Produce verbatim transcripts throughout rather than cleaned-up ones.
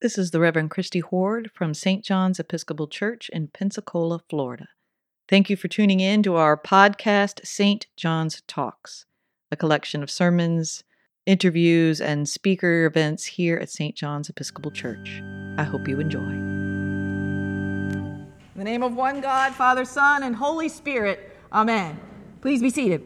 This is the Reverend Christy Horde from Saint John's Episcopal Church in Pensacola, Florida. Thank you for tuning in to our podcast, Saint John's Talks, a collection of sermons, interviews, and speaker events here at Saint John's Episcopal Church. I hope you enjoy. In the name of one God, Father, Son, and Holy Spirit, Amen. Please be seated.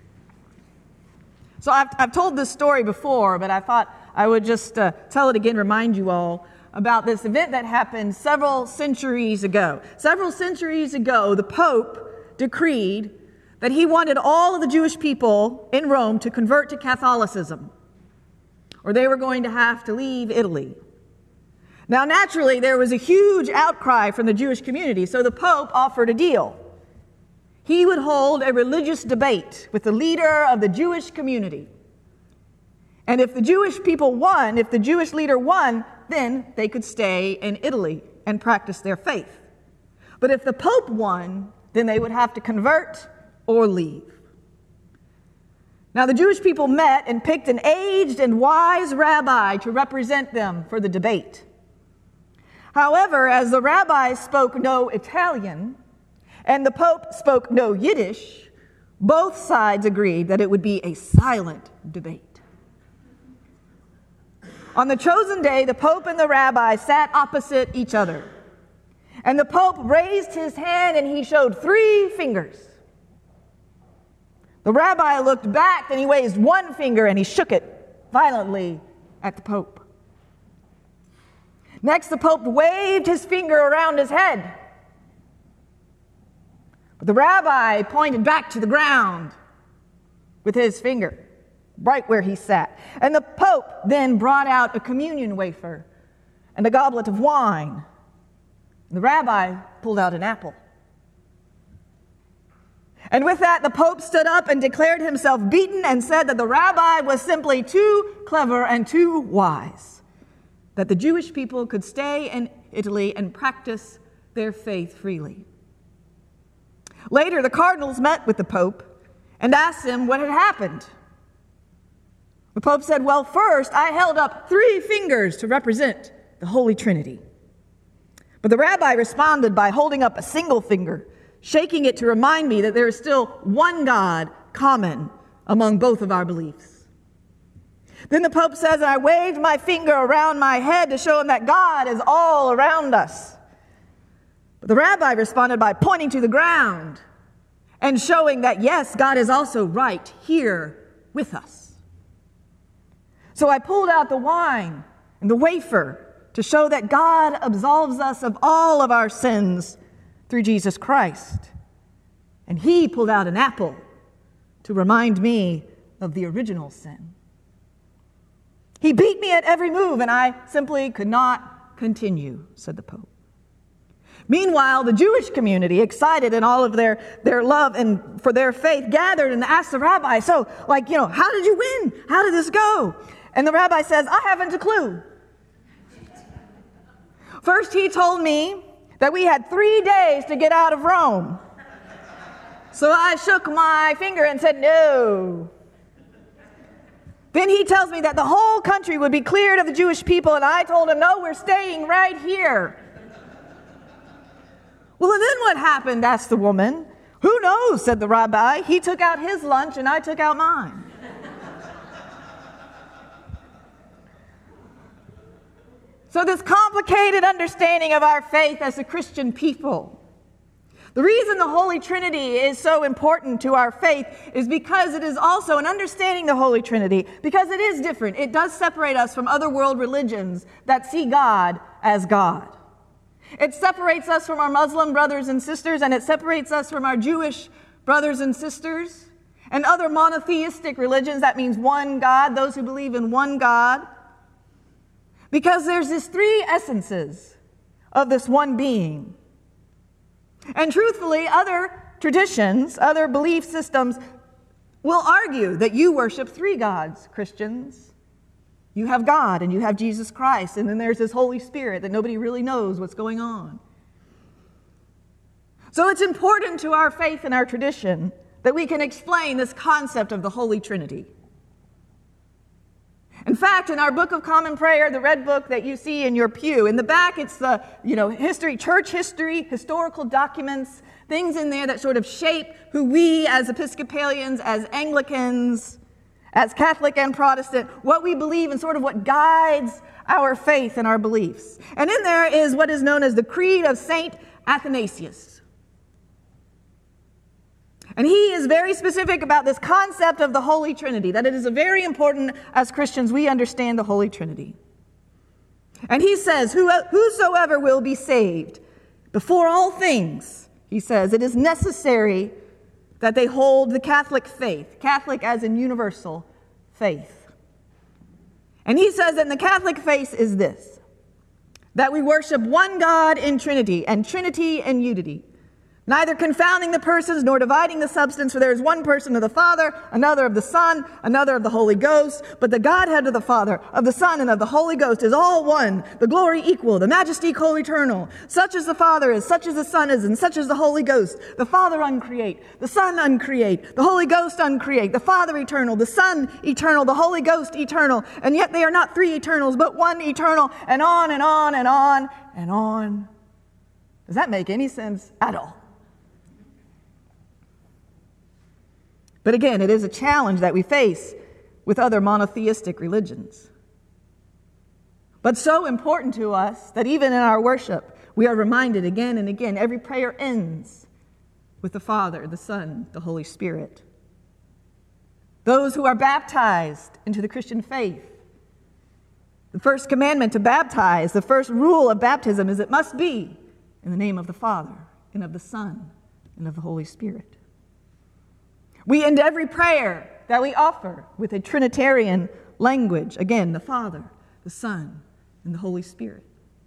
So I've, I've told this story before, but I thought I would just uh, tell it again, remind you all about this event that happened several centuries ago. Several centuries ago, the Pope decreed that he wanted all of the Jewish people in Rome to convert to Catholicism, or they were going to have to leave Italy. Now, naturally, there was a huge outcry from the Jewish community, so the Pope offered a deal. He would hold a religious debate with the leader of the Jewish community. And if the Jewish people won, if the Jewish leader won, then they could stay in Italy and practice their faith. But if the Pope won, then they would have to convert or leave. Now, the Jewish people met and picked an aged and wise rabbi to represent them for the debate. However, as the rabbi spoke no Italian and the Pope spoke no Yiddish, both sides agreed that it would be a silent debate. On the chosen day, the Pope and the rabbi sat opposite each other. And the Pope raised his hand and he showed three fingers. The rabbi looked back and he raised one finger and he shook it violently at the Pope. Next, the Pope waved his finger around his head. But the rabbi pointed back to the ground with his finger, right where he sat. And the Pope then brought out a communion wafer and a goblet of wine. And the rabbi pulled out an apple. And with that, the Pope stood up and declared himself beaten and said that the rabbi was simply too clever and too wise, that the Jewish people could stay in Italy and practice their faith freely. Later, the cardinals met with the Pope and asked him what had happened. The Pope said, well, first, I held up three fingers to represent the Holy Trinity. But the rabbi responded by holding up a single finger, shaking it to remind me that there is still one God common among both of our beliefs. Then the Pope says, I waved my finger around my head to show him that God is all around us. But the rabbi responded by pointing to the ground and showing that, yes, God is also right here with us. So I pulled out the wine and the wafer to show that God absolves us of all of our sins through Jesus Christ. And he pulled out an apple to remind me of the original sin. He beat me at every move, and I simply could not continue, said the Pope. Meanwhile, the Jewish community, excited in all of their, their love and for their faith, gathered and asked the rabbi, so, like, you know, how did you win? How did this go? And the rabbi says, I haven't a clue. First, he told me that we had three days to get out of Rome. So I shook my finger and said, no. Then he tells me that the whole country would be cleared of the Jewish people, and I told him, no, we're staying right here. Well, and then what happened? Asked the woman. Who knows, said the rabbi. He took out his lunch and I took out mine. So this complicated understanding of our faith as a Christian people, the reason the Holy Trinity is so important to our faith is because it is also an understanding the Holy Trinity, because it is different. It does separate us from other world religions that see God as God. It separates us from our Muslim brothers and sisters, and it separates us from our Jewish brothers and sisters, and other monotheistic religions. That means one God, those who believe in one God. Because there's these three essences of this one being. And truthfully, other traditions, other belief systems will argue that you worship three gods, Christians. You have God and you have Jesus Christ, and then there's this Holy Spirit that nobody really knows what's going on. So it's important to our faith and our tradition that we can explain this concept of the Holy Trinity. In fact, in our Book of Common Prayer, the red book that you see in your pew, in the back it's the, you know, history, church history, historical documents, things in there that sort of shape who we as Episcopalians, as Anglicans, as Catholic and Protestant, what we believe and sort of what guides our faith and our beliefs. And in there is what is known as the Creed of Saint Athanasius. And he is very specific about this concept of the Holy Trinity, that it is very important as Christians we understand the Holy Trinity. And he says, whosoever will be saved, before all things, he says, it is necessary that they hold the Catholic faith, Catholic as in universal faith. And he says that the Catholic faith is this, that we worship one God in Trinity, and Trinity in unity, neither confounding the persons nor dividing the substance, for there is one person of the Father, another of the Son, another of the Holy Ghost. But the Godhead of the Father, of the Son, and of the Holy Ghost is all one, the glory equal, the majesty co-eternal. Such as the Father is, such as the Son is, and such as the Holy Ghost. The Father uncreate, the Son uncreate, the Holy Ghost uncreate, the Father eternal, the Son eternal, the Holy Ghost eternal. And yet they are not three eternals, but one eternal, and on and on and on and on. Does that make any sense at all? But again, it is a challenge that we face with other monotheistic religions. But so important to us that even in our worship, we are reminded again and again, every prayer ends with the Father, the Son, the Holy Spirit. Those who are baptized into the Christian faith, the first commandment to baptize, the first rule of baptism is it must be in the name of the Father and of the Son and of the Holy Spirit. We end every prayer that we offer with a Trinitarian language. Again, the Father, the Son, and the Holy Spirit.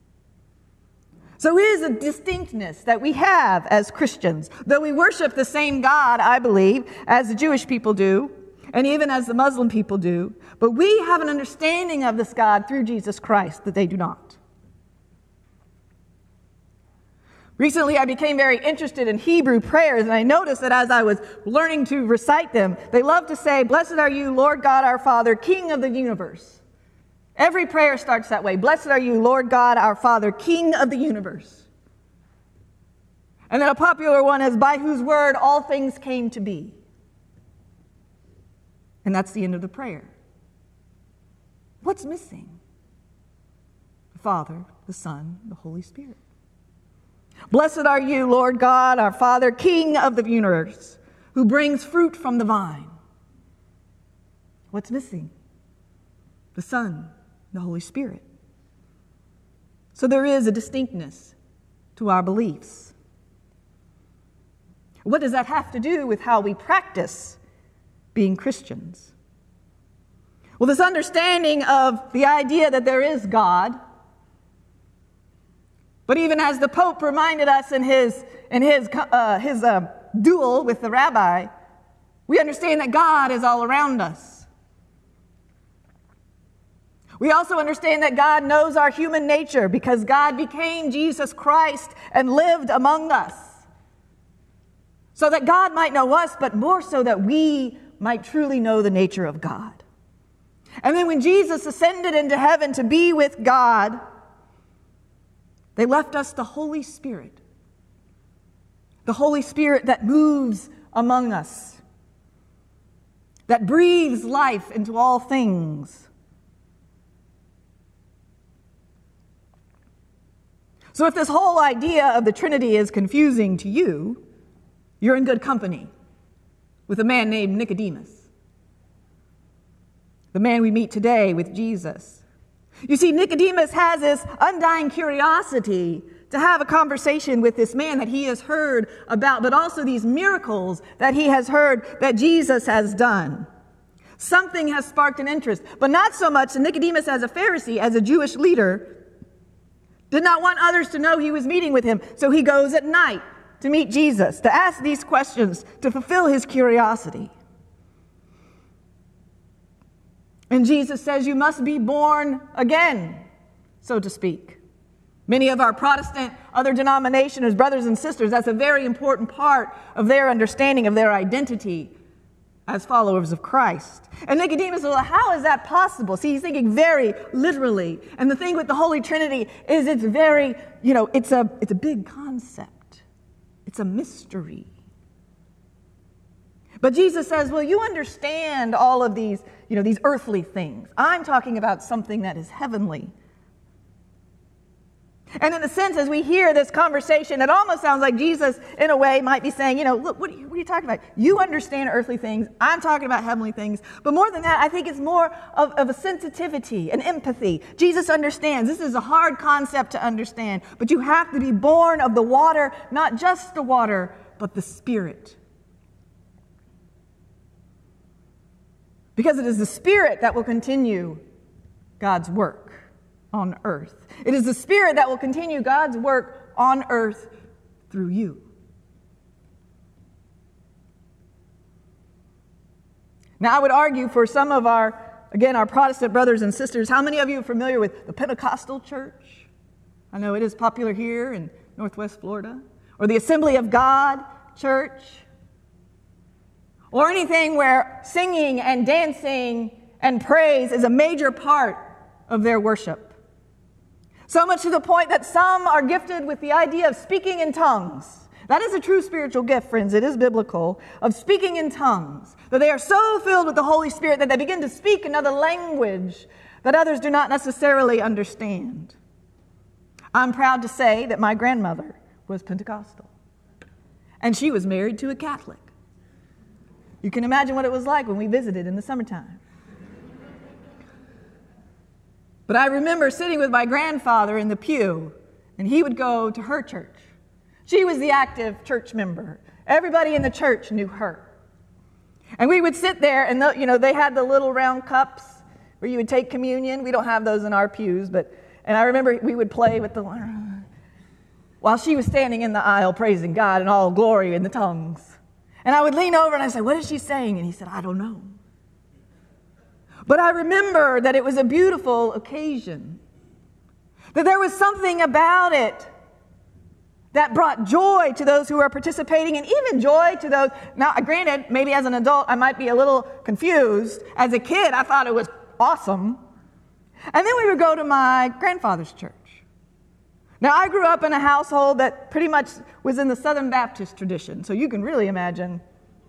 So it is a distinctness that we have as Christians. Though we worship the same God, I believe, as the Jewish people do, and even as the Muslim people do, but we have an understanding of this God through Jesus Christ that they do not. Recently, I became very interested in Hebrew prayers, and I noticed that as I was learning to recite them, they love to say, "Blessed are you, Lord God our Father, King of the universe." Every prayer starts that way. "Blessed are you, Lord God our Father, King of the universe." And then a popular one is, "By whose word all things came to be." And that's the end of the prayer. What's missing? The Father, the Son, the Holy Spirit. "Blessed are you, Lord God, our Father, King of the universe, who brings fruit from the vine." What's missing? The Son, the Holy Spirit. So there is a distinctness to our beliefs. What does that have to do with how we practice being Christians? Well, this understanding of the idea that there is God, but even as the Pope reminded us in his, in his, uh, his uh, duel with the rabbi, we understand that God is all around us. We also understand that God knows our human nature because God became Jesus Christ and lived among us, so that God might know us, but more so that we might truly know the nature of God. And then when Jesus ascended into heaven to be with God, they left us the Holy Spirit, the Holy Spirit that moves among us, that breathes life into all things. So if this whole idea of the Trinity is confusing to you, you're in good company with a man named Nicodemus, the man we meet today with Jesus. You see, Nicodemus has this undying curiosity to have a conversation with this man that he has heard about, but also these miracles that he has heard that Jesus has done. Something has sparked an interest, but not so much that Nicodemus, as a Pharisee, as a Jewish leader, did not want others to know he was meeting with him. So he goes at night to meet Jesus, to ask these questions, to fulfill his curiosity. And Jesus says, "You must be born again," so to speak. Many of our Protestant, other denominations, brothers and sisters, that's a very important part of their understanding of their identity as followers of Christ. And Nicodemus, well, how is that possible? See, he's thinking very literally. And the thing with the Holy Trinity is it's very, you know, it's a, it's a big concept. It's a mystery. But Jesus says, well, you understand all of these, you know, these earthly things. I'm talking about something that is heavenly. And in a sense, as we hear this conversation, it almost sounds like Jesus, in a way, might be saying, you know, look, what are you, what are you talking about? You understand earthly things. I'm talking about heavenly things. But more than that, I think it's more of, of a sensitivity, an empathy. Jesus understands. This is a hard concept to understand. But you have to be born of the water, not just the water, but the Spirit. Because it is the Spirit that will continue God's work on earth. It is the Spirit that will continue God's work on earth through you. Now, I would argue for some of our, again, our Protestant brothers and sisters, how many of you are familiar with the Pentecostal church? I know it is popular here in Northwest Florida. Or the Assembly of God church. Or anything where singing and dancing and praise is a major part of their worship. So much to the point that some are gifted with the idea of speaking in tongues. That is a true spiritual gift, friends. It is biblical, of speaking in tongues. That they are so filled with the Holy Spirit that they begin to speak another language that others do not necessarily understand. I'm proud to say that my grandmother was Pentecostal. And she was married to a Catholic. You can imagine what it was like when we visited in the summertime. But I remember sitting with my grandfather in the pew, and he would go to her church. She was the active church member. Everybody in the church knew her. And we would sit there, and the, you know, they had the little round cups where you would take communion. We don't have those in our pews, but and I remember we would play with the while she was standing in the aisle praising God in all glory in the tongues. And I would lean over and I'd say, "What is she saying?" And he said, "I don't know." But I remember that it was a beautiful occasion, that there was something about it that brought joy to those who were participating, and even joy to those. Now, granted, maybe as an adult, I might be a little confused. As a kid, I thought it was awesome. And then we would go to my grandfather's church. Now, I grew up in a household that pretty much was in the Southern Baptist tradition, so you can really imagine.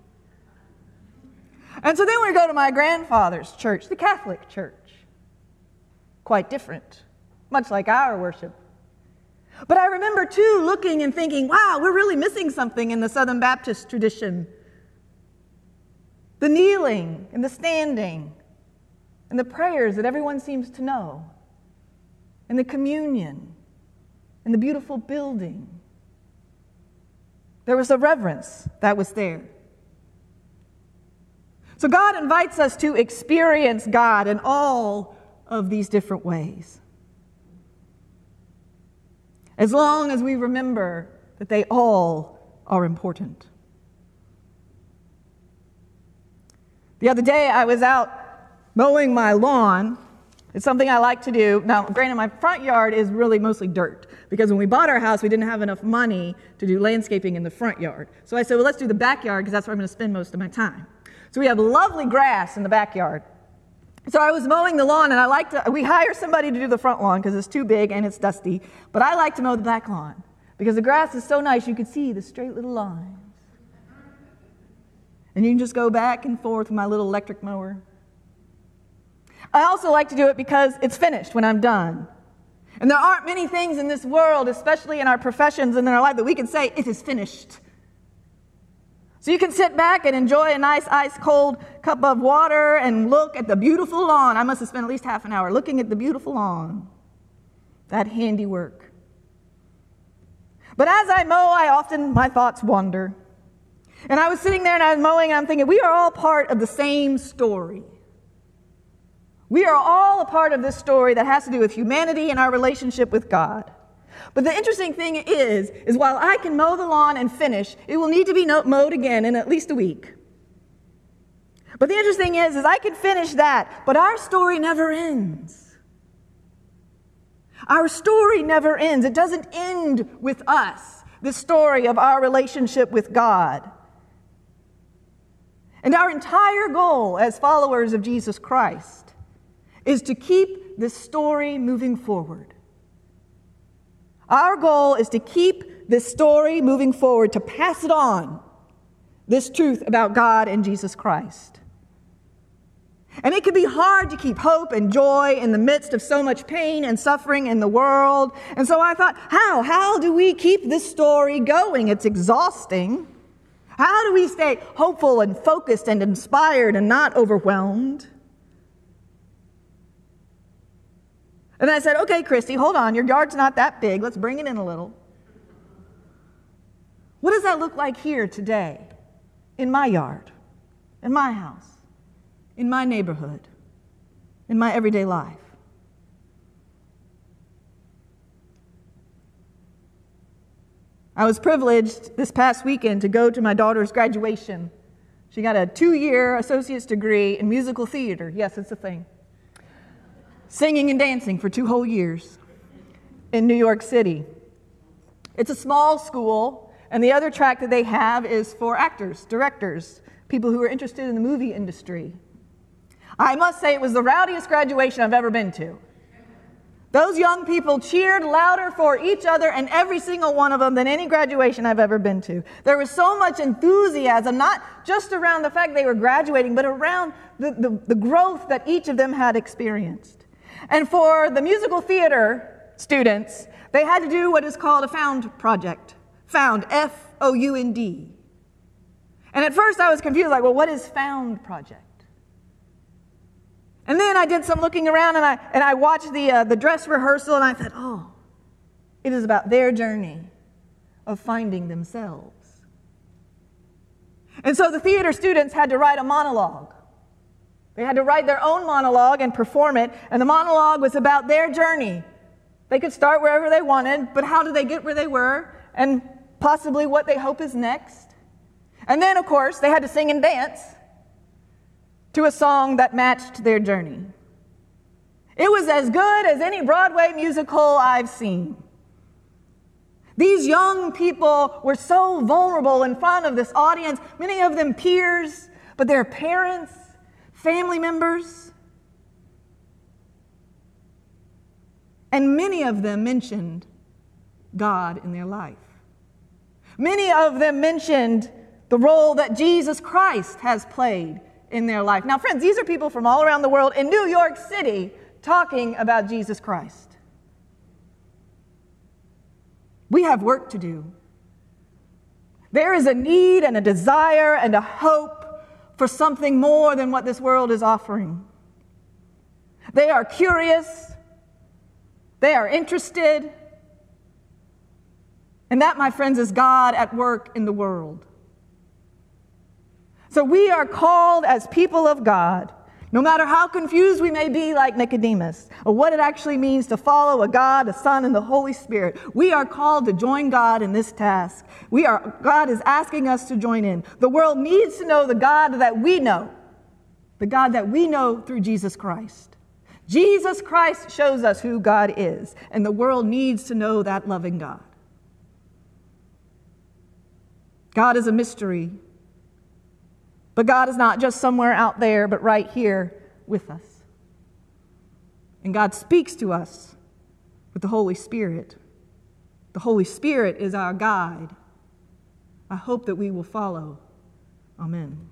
And so then we go to my grandfather's church, the Catholic church. Quite different, much like our worship. But I remember, too, looking and thinking, wow, we're really missing something in the Southern Baptist tradition. The kneeling and the standing and the prayers that everyone seems to know, and the communion and the beautiful building. There was a reverence that was there. So God invites us to experience God in all of these different ways, as long as we remember that they all are important. The other day, I was out mowing my lawn. It's something I like to do. Now, granted, my front yard is really mostly dirt, because when we bought our house, we didn't have enough money to do landscaping in the front yard. So I said, well, let's do the backyard, because that's where I'm going to spend most of my time. So we have lovely grass in the backyard. So I was mowing the lawn, and I like to, we hire somebody to do the front lawn because it's too big and it's dusty, but I like to mow the back lawn because the grass is so nice you can see the straight little lines. And you can just go back and forth with my little electric mower. I also like to do it because it's finished when I'm done. And there aren't many things in this world, especially in our professions and in our life, that we can say, it is finished. So you can sit back and enjoy a nice ice-cold cup of water and look at the beautiful lawn. I must have spent at least half an hour looking at the beautiful lawn, that handiwork. But as I mow, I often, my thoughts wander. And I was sitting there and I was mowing and I'm thinking, we are all part of the same story. We are all a part of this story that has to do with humanity and our relationship with God. But the interesting thing is, is while I can mow the lawn and finish, it will need to be mowed again in at least a week. But the interesting is, is I can finish that, but our story never ends. Our story never ends. It doesn't end with us, the story of our relationship with God. And our entire goal as followers of Jesus Christ is to keep this story moving forward. Our goal is to keep this story moving forward, to pass it on, this truth about God and Jesus Christ. And it can be hard to keep hope and joy in the midst of so much pain and suffering in the world. And so I thought, how? How do we keep this story going? It's exhausting. How do we stay hopeful and focused and inspired and not overwhelmed? And I said, okay, Christy, hold on. Your yard's not that big. Let's bring it in a little. What does that look like here today in my yard, in my house, in my neighborhood, in my everyday life? I was privileged this past weekend to go to my daughter's graduation. She got a two-year associate's degree in musical theater. Yes, it's a thing. Singing and dancing for two whole years in New York City. It's a small school, and the other track that they have is for actors, directors, people who are interested in the movie industry. I must say it was the rowdiest graduation I've ever been to. Those young people cheered louder for each other and every single one of them than any graduation I've ever been to. There was so much enthusiasm, not just around the fact they were graduating, but around the, the, the growth that each of them had experienced. And for the musical theater students, they had to do what is called a Found project. Found, F O U N D. And at first I was confused, like, well, what is Found project? And then I did some looking around, and I and I watched the uh, the dress rehearsal, and I thought, oh, it is about their journey of finding themselves. And so the theater students had to write a monologue. They had to write their own monologue and perform it, and the monologue was about their journey. They could start wherever they wanted, but how did they get where they were, and possibly what they hope is next. And then, of course, they had to sing and dance to a song that matched their journey. It was as good as any Broadway musical I've seen. These young people were so vulnerable in front of this audience, many of them peers, but their parents, family members. And many of them mentioned God in their life. Many of them mentioned the role that Jesus Christ has played in their life. Now, friends, these are people from all around the world in New York City talking about Jesus Christ. We have work to do. There is a need and a desire and a hope for something more than what this world is offering. They are curious. They are interested. And that, my friends, is God at work in the world. So we are called as people of God, no matter how confused we may be like Nicodemus, or what it actually means to follow a God, a Son, and the Holy Spirit. We are called to join God in this task. We are, God is asking us to join in. The world needs to know the God that we know, the God that we know through Jesus Christ. Jesus Christ shows us who God is, and the world needs to know that loving God. God is a mystery. But God is not just somewhere out there, but right here with us. And God speaks to us with the Holy Spirit. The Holy Spirit is our guide. I hope that we will follow. Amen.